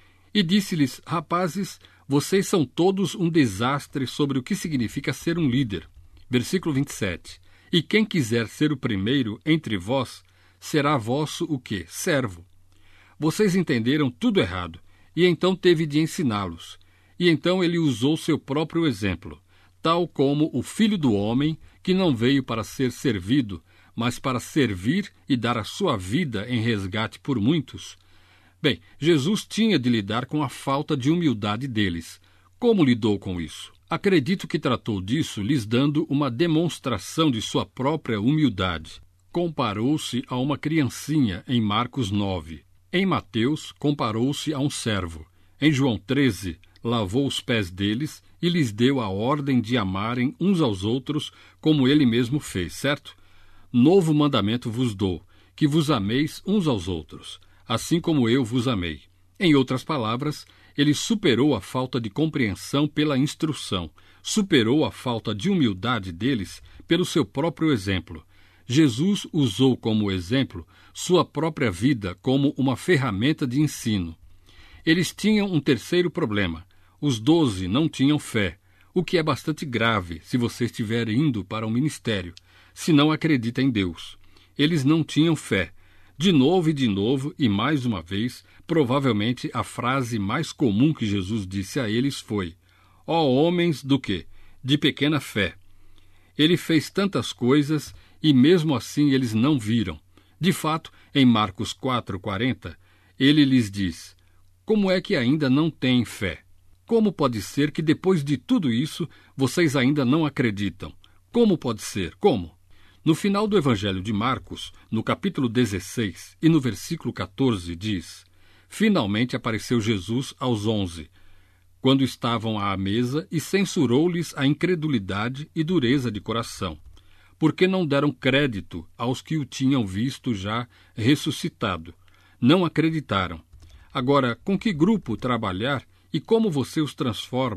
E disse-lhes, rapazes, vocês são todos um desastre sobre o que significa ser um líder. Versículo 27. E quem quiser ser o primeiro entre vós, será vosso o quê? Servo. Vocês entenderam tudo errado, e então teve de ensiná-los. E então ele usou seu próprio exemplo, tal como o Filho do Homem, que não veio para ser servido, mas para servir e dar a sua vida em resgate por muitos. Bem, Jesus tinha de lidar com a falta de humildade deles. Como lidou com isso? Acredito que tratou disso lhes dando uma demonstração de sua própria humildade. Comparou-se a uma criancinha em Marcos 9. Em Mateus, comparou-se a um servo. Em João 13, lavou os pés deles e lhes deu a ordem de amarem uns aos outros como ele mesmo fez, certo? Novo mandamento vos dou, que vos ameis uns aos outros, assim como eu vos amei. Em outras palavras, ele superou a falta de compreensão pela instrução, superou a falta de humildade deles pelo seu próprio exemplo. Jesus usou como exemplo sua própria vida como uma ferramenta de ensino. Eles tinham um terceiro problema. Os 12 não tinham fé, o que é bastante grave se você estiver indo para o ministério, se não acredita em Deus. Eles não tinham fé. De novo e mais uma vez, provavelmente a frase mais comum que Jesus disse a eles foi: ó homens do quê? De pequena fé. Ele fez tantas coisas e mesmo assim eles não viram. De fato, em Marcos 4:40, ele lhes diz: como é que ainda não têm fé? Como pode ser que depois de tudo isso vocês ainda não acreditam? Como pode ser? Como? No final do Evangelho de Marcos, no capítulo 16 e no versículo 14, diz: finalmente apareceu Jesus aos 11, quando estavam à mesa, e censurou-lhes a incredulidade e dureza de coração, porque não deram crédito aos que o tinham visto já ressuscitado. Não acreditaram. Agora, com que grupo trabalhar e como você os transforma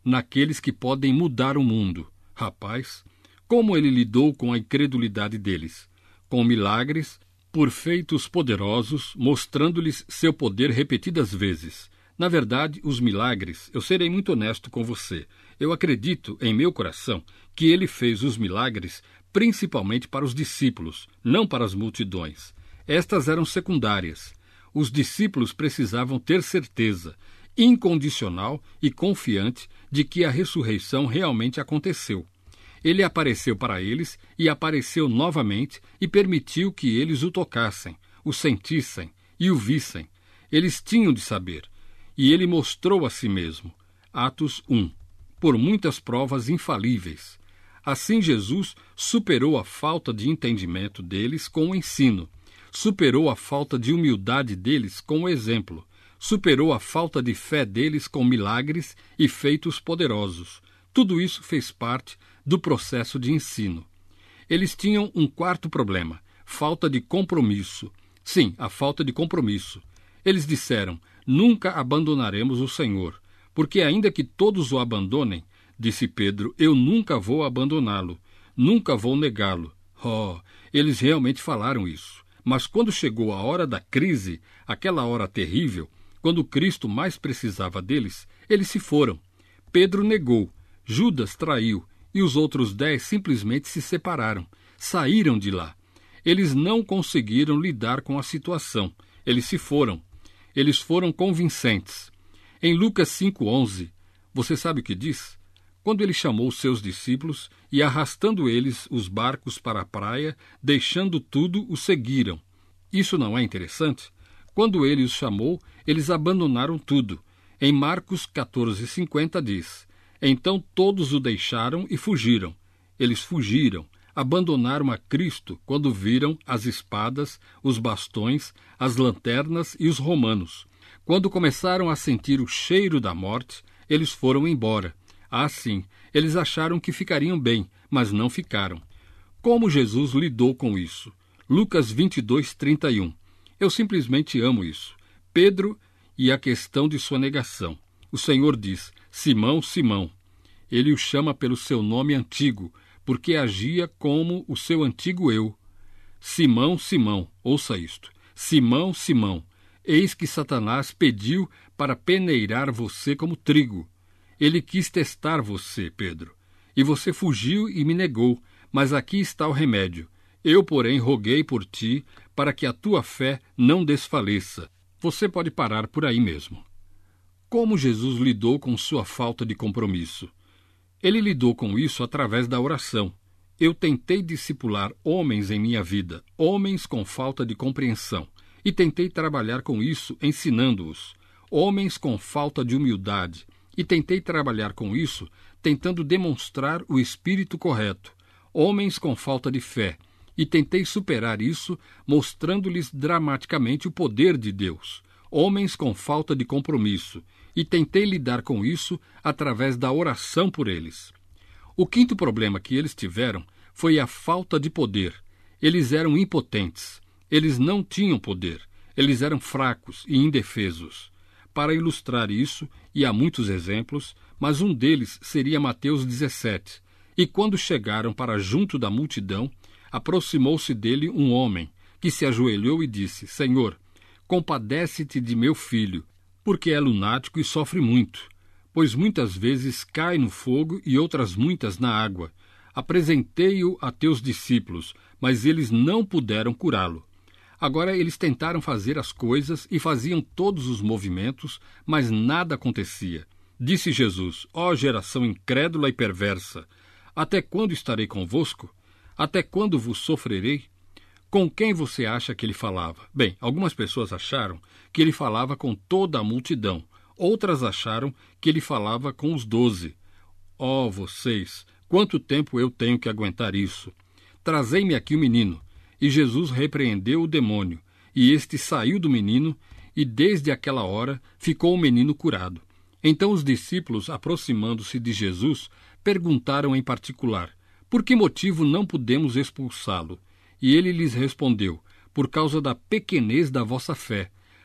naqueles que podem mudar o mundo. Rapaz, como ele lidou com a incredulidade deles? Com milagres, por feitos poderosos, mostrando-lhes seu poder repetidas vezes. Na verdade, os milagres, eu serei muito honesto com você, eu acredito em meu coração que ele fez os milagres principalmente para os discípulos, não para as multidões. Estas eram secundárias. Os discípulos precisavam ter certeza, incondicional e confiante, de que a ressurreição realmente aconteceu. Ele apareceu para eles e apareceu novamente e permitiu que eles o tocassem, o sentissem e o vissem. Eles tinham de saber. E ele mostrou a si mesmo. Atos 1. Por muitas provas infalíveis. Assim Jesus superou a falta de entendimento deles com o ensino. Superou a falta de humildade deles com o exemplo. Superou a falta de fé deles com milagres e feitos poderosos. Tudo isso fez parte do processo de ensino. Eles tinham um quarto problema, falta de compromisso. Sim, a falta de compromisso. Eles disseram, nunca abandonaremos o Senhor, porque ainda que todos o abandonem, disse Pedro, eu nunca vou abandoná-lo, nunca vou negá-lo. Oh, eles realmente falaram isso. Mas quando chegou a hora da crise, aquela hora terrível, quando Cristo mais precisava deles, eles se foram. Pedro negou, Judas traiu, e os outros 10 simplesmente se separaram, saíram de lá. Eles não conseguiram lidar com a situação. Eles se foram. Eles foram convincentes. Em Lucas 5:11, você sabe o que diz? Quando ele chamou os seus discípulos e, arrastando eles os barcos para a praia, deixando tudo, o seguiram. Isso não é interessante? Quando ele os chamou, eles abandonaram tudo. Em Marcos 14:50 diz, então todos o deixaram e fugiram. Eles fugiram, abandonaram a Cristo quando viram as espadas, os bastões, as lanternas e os romanos. Quando começaram a sentir o cheiro da morte, eles foram embora. Ah, sim, eles acharam que ficariam bem, mas não ficaram. Como Jesus lidou com isso? Lucas 22:31. Eu simplesmente amo isso. Pedro e a questão de sua negação. O Senhor diz, Simão, Simão. Ele o chama pelo seu nome antigo, porque agia como o seu antigo eu. Simão, Simão, ouça isto. Simão, Simão, eis que Satanás pediu para peneirar você como trigo. Ele quis testar você, Pedro. E você fugiu e me negou, mas aqui está o remédio. Eu, porém, roguei por ti, para que a tua fé não desfaleça. Você pode parar por aí mesmo. Como Jesus lidou com sua falta de compromisso? Ele lidou com isso através da oração. Eu tentei discipular homens em minha vida, homens com falta de compreensão, e tentei trabalhar com isso ensinando-os, homens com falta de humildade, e tentei trabalhar com isso tentando demonstrar o espírito correto, homens com falta de fé, e tentei superar isso mostrando-lhes dramaticamente o poder de Deus, homens com falta de compromisso, e tentei lidar com isso através da oração por eles. O quinto problema que eles tiveram foi a falta de poder. Eles eram impotentes. Eles não tinham poder. Eles eram fracos e indefesos. Para ilustrar isso, e há muitos exemplos, mas um deles seria Mateus 17. E quando chegaram para junto da multidão, aproximou-se dele um homem, que se ajoelhou e disse, Senhor, compadece-te de meu filho, porque é lunático e sofre muito, pois muitas vezes cai no fogo e outras muitas na água. Apresentei-o a teus discípulos, mas eles não puderam curá-lo. Agora eles tentaram fazer as coisas e faziam todos os movimentos, mas nada acontecia. Disse Jesus, ó geração incrédula e perversa, até quando estarei convosco? Até quando vos sofrerei? Com quem você acha que ele falava? Bem, algumas pessoas acharam que ele falava com toda a multidão. Outras acharam que ele falava com os 12. Ó, vocês, quanto tempo eu tenho que aguentar isso? Trazei-me aqui o menino. E Jesus repreendeu o demônio, e este saiu do menino, e desde aquela hora ficou o menino curado. Então os discípulos, aproximando-se de Jesus, perguntaram em particular, por que motivo não pudemos expulsá-lo? E ele lhes respondeu, por causa da pequenez da vossa fé,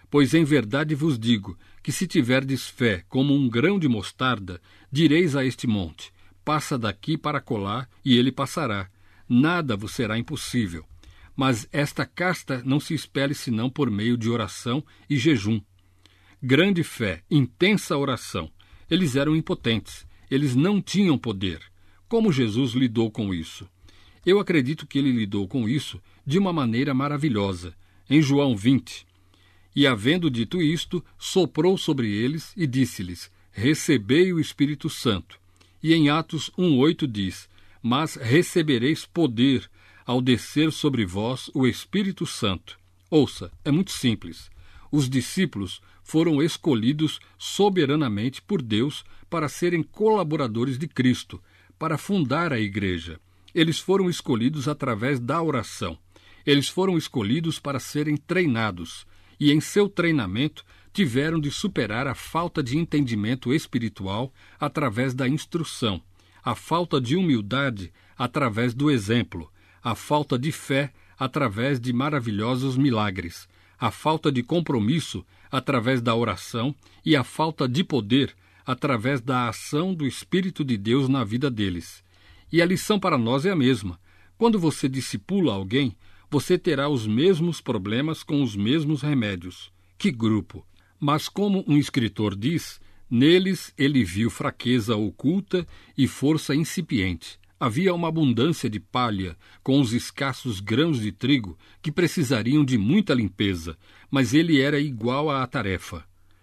Pois em verdade vos digo que se tiverdes fé como um grão de mostarda, direis a este monte, passa daqui para acolá, e ele passará. Nada vos será impossível. Mas esta casta não se expele senão por meio de oração e jejum. Grande fé, intensa oração. Eles eram impotentes, eles não tinham poder. Como Jesus lidou com isso? Eu acredito que ele lidou com isso de uma maneira maravilhosa. Em João 20, e havendo dito isto, soprou sobre eles e disse-lhes, recebei o Espírito Santo. E em Atos 1,8 diz, mas recebereis poder ao descer sobre vós o Espírito Santo. Ouça, é muito simples. Os discípulos foram escolhidos soberanamente por Deus para serem colaboradores de Cristo, para fundar a igreja. Eles foram escolhidos através da oração. Eles foram escolhidos para serem treinados, e em seu treinamento tiveram de superar a falta de entendimento espiritual através da instrução, a falta de humildade através do exemplo, a falta de fé através de maravilhosos milagres, a falta de compromisso através da oração e a falta de poder através da ação do Espírito de Deus na vida deles. E a lição para nós é a mesma. Quando você discipula alguém, você terá os mesmos problemas com os mesmos remédios. Que grupo! Mas como um escritor diz, neles ele viu fraqueza oculta e força incipiente. Havia uma abundância de palha, com os escassos grãos de trigo, que precisariam de muita limpeza, mas ele era igual à tarefa.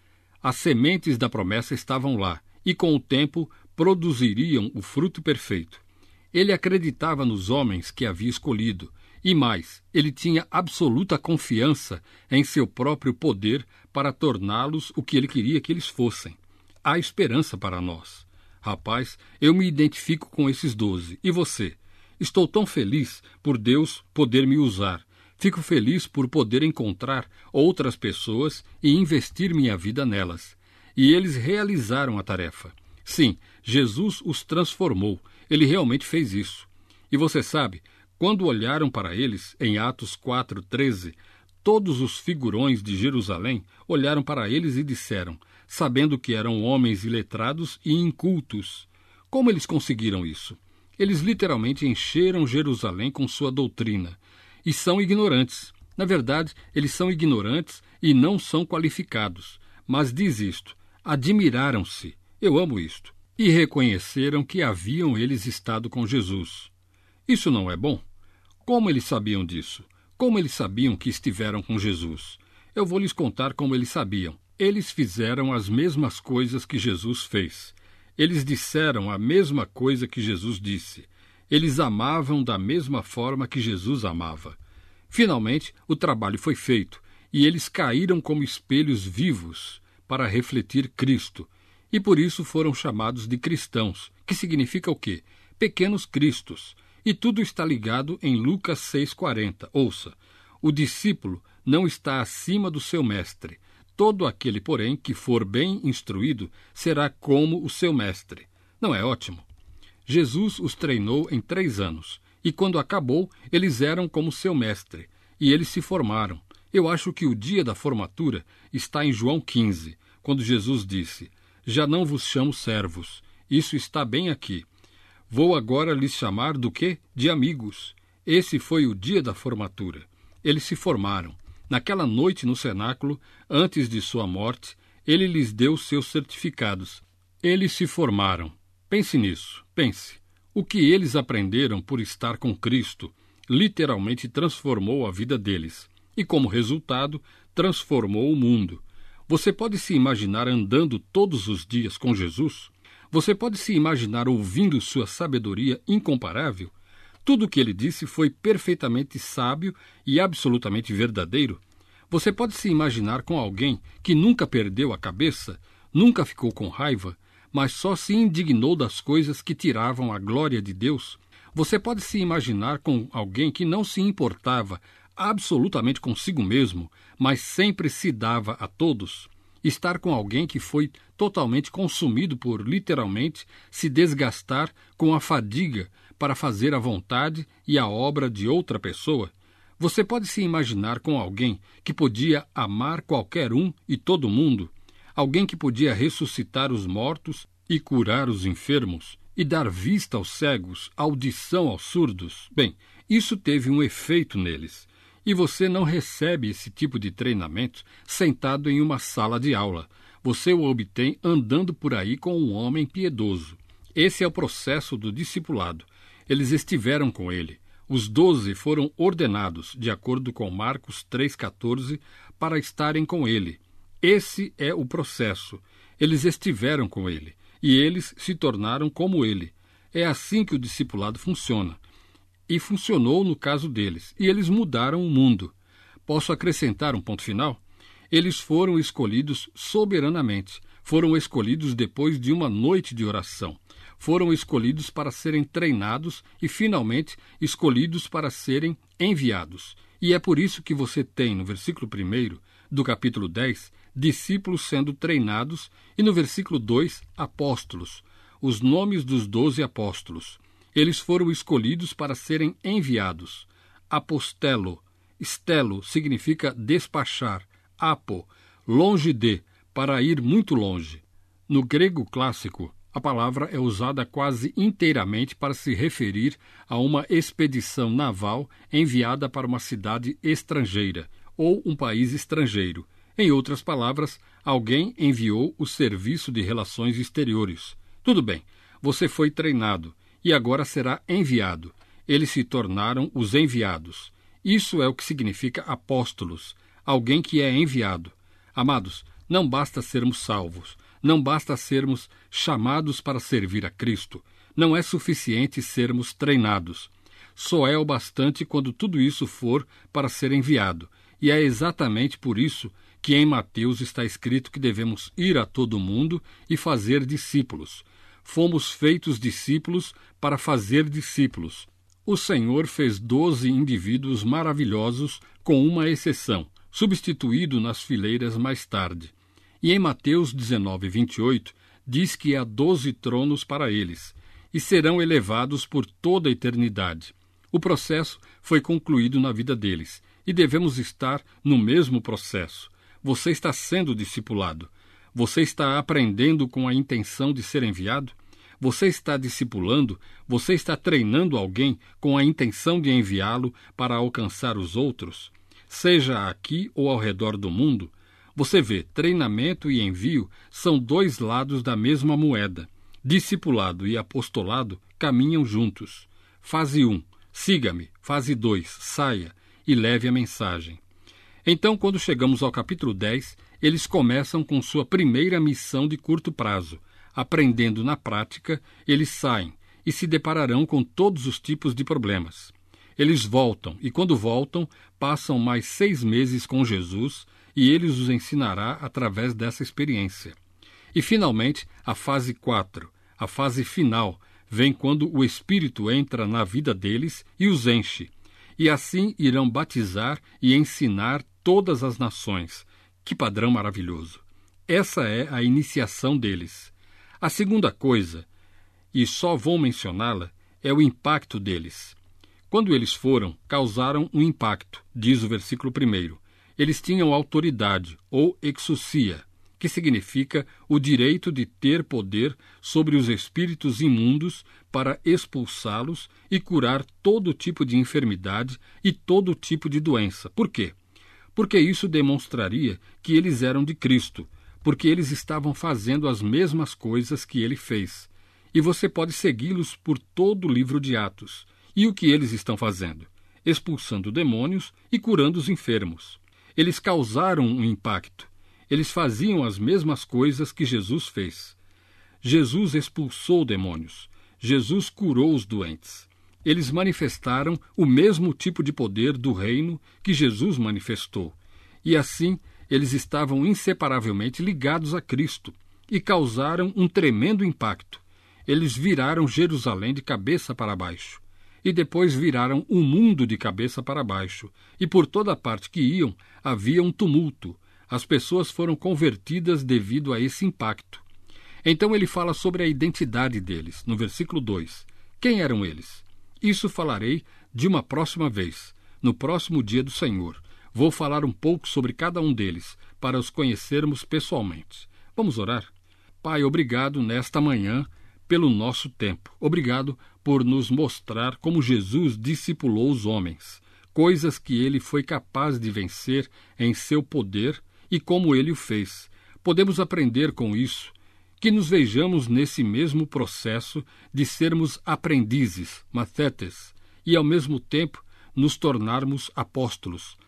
As sementes da promessa estavam lá, e com o tempo produziriam o fruto perfeito. Ele acreditava nos homens que havia escolhido, e mais, ele tinha absoluta confiança em seu próprio poder para torná-los o que ele queria que eles fossem. Há esperança para nós. Rapaz, eu me identifico com esses 12. E você? Estou tão feliz por Deus poder me usar. Fico feliz por poder encontrar outras pessoas e investir minha vida nelas. E eles realizaram a tarefa. Sim, Jesus os transformou. Ele realmente fez isso. E você sabe, quando olharam para eles, em Atos 4:13, todos os figurões de Jerusalém olharam para eles e disseram, sabendo que eram homens iletrados e incultos. Como eles conseguiram isso? Eles literalmente encheram Jerusalém com sua doutrina. E são ignorantes. Na verdade, eles são ignorantes e não são qualificados. Mas diz isto, admiraram-se, eu amo isto, e reconheceram que haviam eles estado com Jesus. Isso não é bom? Como eles sabiam disso? Como eles sabiam que estiveram com Jesus? Eu vou lhes contar como eles sabiam. Eles fizeram as mesmas coisas que Jesus fez. Eles disseram a mesma coisa que Jesus disse. Eles amavam da mesma forma que Jesus amava. Finalmente, o trabalho foi feito, e eles caíram como espelhos vivos para refletir Cristo. E por isso foram chamados de cristãos, que significa o quê? Pequenos cristos. E tudo está ligado em Lucas 6,40. Ouça, o discípulo não está acima do seu mestre. Todo aquele, porém, que for bem instruído, será como o seu mestre. Não é ótimo? Jesus os treinou em 3 anos, e quando acabou, eles eram como seu mestre, e eles se formaram. Eu acho que o dia da formatura está em João 15, quando Jesus disse, já não vos chamo servos, isso está bem aqui. Vou agora lhes chamar do quê? De amigos. Esse foi o dia da formatura. Eles se formaram. Naquela noite no cenáculo, antes de sua morte, ele lhes deu seus certificados. Eles se formaram. Pense nisso, pense. O que eles aprenderam por estar com Cristo literalmente transformou a vida deles. E, como resultado, transformou o mundo. Você pode se imaginar andando todos os dias com Jesus? Você pode se imaginar ouvindo sua sabedoria incomparável? Tudo o que ele disse foi perfeitamente sábio e absolutamente verdadeiro. Você pode se imaginar com alguém que nunca perdeu a cabeça, nunca ficou com raiva, mas só se indignou das coisas que tiravam a glória de Deus? Você pode se imaginar com alguém que não se importava absolutamente consigo mesmo, mas sempre se dava a todos? Estar com alguém que foi totalmente consumido por, literalmente, se desgastar com a fadiga para fazer a vontade e a obra de outra pessoa? Você pode se imaginar com alguém que podia amar qualquer um e todo mundo? Alguém que podia ressuscitar os mortos e curar os enfermos? E dar vista aos cegos, audição aos surdos? Bem, isso teve um efeito neles. E você não recebe esse tipo de treinamento sentado em uma sala de aula. Você o obtém andando por aí com um homem piedoso. Esse é o processo do discipulado. Eles estiveram com ele. Os 12 foram ordenados, de acordo com Marcos 3,14, para estarem com ele. Esse é o processo. Eles estiveram com ele, e eles se tornaram como ele. É assim que o discipulado funciona. E funcionou no caso deles, e eles mudaram o mundo. Posso acrescentar um ponto final? Eles foram escolhidos soberanamente. Foram escolhidos depois de uma noite de oração. Foram escolhidos para serem treinados e, finalmente, escolhidos para serem enviados. E é por isso que você tem, no versículo 1 do capítulo 10, discípulos sendo treinados, e no versículo 2, apóstolos, os nomes dos 12 apóstolos. Eles foram escolhidos para serem enviados. Apostelo, stelo significa despachar, apo, longe de, para ir muito longe. No grego clássico, a palavra é usada quase inteiramente para se referir a uma expedição naval enviada para uma cidade estrangeira ou um país estrangeiro. Em outras palavras, alguém enviou o serviço de relações exteriores. Tudo bem, você foi treinado e agora será enviado. Eles se tornaram os enviados. Isso é o que significa apóstolos, alguém que é enviado. Amados, não basta sermos salvos. Não basta sermos chamados para servir a Cristo. Não é suficiente sermos treinados. Só é o bastante quando tudo isso for para ser enviado. E é exatamente por isso que em Mateus está escrito que devemos ir a todo mundo e fazer discípulos. Fomos feitos discípulos para fazer discípulos. O Senhor fez 12 indivíduos maravilhosos, com uma exceção, substituído nas fileiras mais tarde. E em Mateus 19, 28, diz que há 12 tronos para eles, e serão elevados por toda a eternidade. O processo foi concluído na vida deles, e devemos estar no mesmo processo. Você está sendo discipulado. Você está aprendendo com a intenção de ser enviado? Você está discipulando? Você está treinando alguém com a intenção de enviá-lo para alcançar os outros? Seja aqui ou ao redor do mundo, você vê, treinamento e envio são dois lados da mesma moeda. Discipulado e apostolado caminham juntos. Fase 1, siga-me. Fase 2, saia e leve a mensagem. Então, quando chegamos ao capítulo 10, eles começam com sua primeira missão de curto prazo. Aprendendo na prática, eles saem e se depararão com todos os tipos de problemas. Eles voltam, e quando voltam, passam mais 6 meses com Jesus, e ele os ensinará através dessa experiência. E, finalmente, a fase 4, a fase final, vem quando o Espírito entra na vida deles e os enche. E assim irão batizar e ensinar todas as nações. Que padrão maravilhoso! Essa é a iniciação deles. A segunda coisa, e só vou mencioná-la, é o impacto deles. Quando eles foram, causaram um impacto, diz o versículo 1. Eles tinham autoridade, ou exousia, que significa o direito de ter poder sobre os espíritos imundos para expulsá-los e curar todo tipo de enfermidade e todo tipo de doença. Por quê? Porque isso demonstraria que eles eram de Cristo, porque eles estavam fazendo as mesmas coisas que ele fez. E você pode segui-los por todo o livro de Atos. E o que eles estão fazendo? Expulsando demônios e curando os enfermos. Eles causaram um impacto. Eles faziam as mesmas coisas que Jesus fez. Jesus expulsou demônios. Jesus curou os doentes. Eles manifestaram o mesmo tipo de poder do reino que Jesus manifestou. E assim, eles estavam inseparavelmente ligados a Cristo e causaram um tremendo impacto. Eles viraram Jerusalém de cabeça para baixo. E depois viraram o mundo de cabeça para baixo. E por toda parte que iam, havia um tumulto. As pessoas foram convertidas devido a esse impacto. Então ele fala sobre a identidade deles, no versículo 2. Quem eram eles? Isso falarei de uma próxima vez. No próximo dia do Senhor, vou falar um pouco sobre cada um deles, para os conhecermos pessoalmente. Vamos orar? Pai, obrigado nesta manhã pelo nosso tempo. Obrigado por nos mostrar como Jesus discipulou os homens, coisas que ele foi capaz de vencer em seu poder e como ele o fez. Podemos aprender com isso, que nos vejamos nesse mesmo processo de sermos aprendizes, mathetes, e ao mesmo tempo nos tornarmos apóstolos,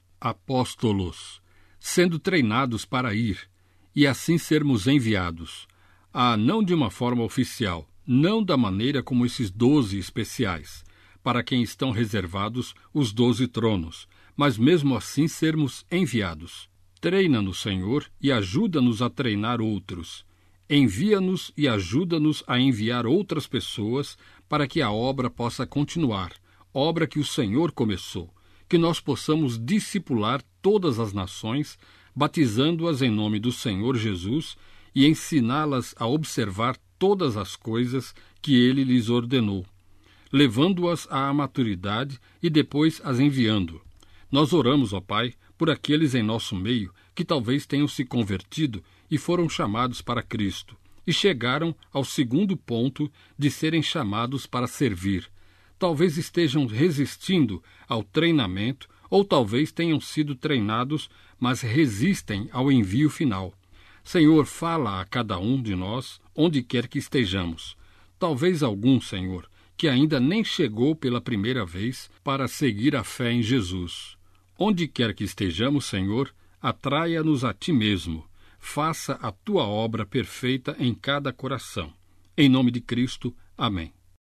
sendo treinados para ir, e assim sermos enviados. Não de uma forma oficial, não da maneira como esses 12 especiais, para quem estão reservados os 12 tronos, mas mesmo assim sermos enviados. Treina-nos, Senhor, e ajuda-nos a treinar outros. Envia-nos e ajuda-nos a enviar outras pessoas para que a obra possa continuar, obra que o Senhor começou, que nós possamos discipular todas as nações, batizando-as em nome do Senhor Jesus e ensiná-las a observar todas as coisas que Ele lhes ordenou, levando-as à maturidade e depois as enviando. Nós oramos, ó Pai, por aqueles em nosso meio que talvez tenham se convertido e foram chamados para Cristo, e chegaram ao segundo ponto de serem chamados para servir. Talvez estejam resistindo ao treinamento, ou talvez tenham sido treinados, mas resistem ao envio final. Senhor, fala a cada um de nós, onde quer que estejamos. Talvez algum, Senhor, que ainda nem chegou pela primeira vez para seguir a fé em Jesus. Onde quer que estejamos, Senhor, atraia-nos a Ti mesmo. Faça a Tua obra perfeita em cada coração. Em nome de Cristo. Amém.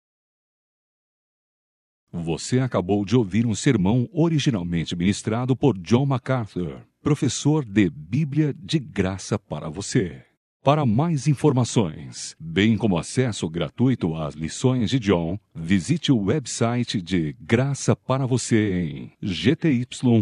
Você acabou de ouvir um sermão originalmente ministrado por John MacArthur, professor de Bíblia de graça para você. Para mais informações, bem como acesso gratuito às lições de John, visite o website de Graça para Você em gty.org.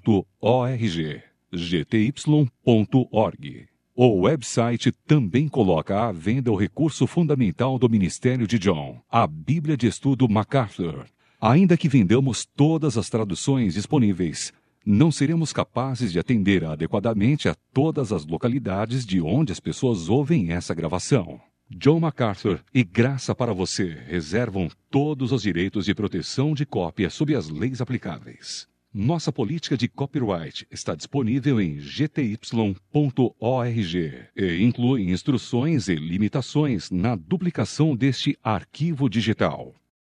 O website também coloca à venda o recurso fundamental do ministério de John, a Bíblia de Estudo MacArthur. Ainda que vendamos todas as traduções disponíveis, não seremos capazes de atender adequadamente a todas as localidades de onde as pessoas ouvem essa gravação. John MacArthur e Graça para Você reservam todos os direitos de proteção de cópia sob as leis aplicáveis. Nossa política de copyright está disponível em gty.org e inclui instruções e limitações na duplicação deste arquivo digital.